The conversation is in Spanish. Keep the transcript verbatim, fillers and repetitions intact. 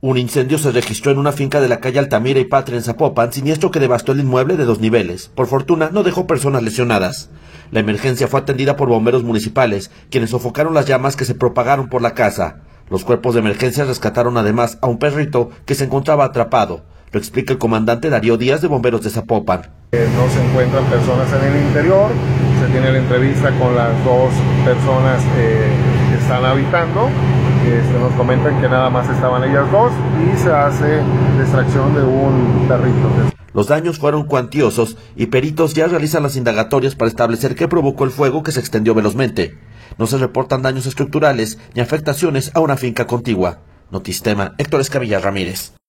Un incendio se registró en una finca de la calle Altamira y Patria en Zapopan, siniestro que devastó el inmueble de dos niveles. Por fortuna, no dejó personas lesionadas. La emergencia fue atendida por bomberos municipales, quienes sofocaron las llamas que se propagaron por la casa. Los cuerpos de emergencia rescataron además a un perrito que se encontraba atrapado. Lo explica el comandante Darío Díaz de Bomberos de Zapopan. No se encuentran personas en el interior, se tiene la entrevista con las dos personas eh, que están habitando. Este, nos comentan que nada más estaban ellas dos y se hace la extracción de un perrito. Los daños fueron cuantiosos y peritos ya realizan las indagatorias para establecer qué provocó el fuego que se extendió velozmente. No se reportan daños estructurales ni afectaciones a una finca contigua. Notistema, Héctor Escamilla Ramírez.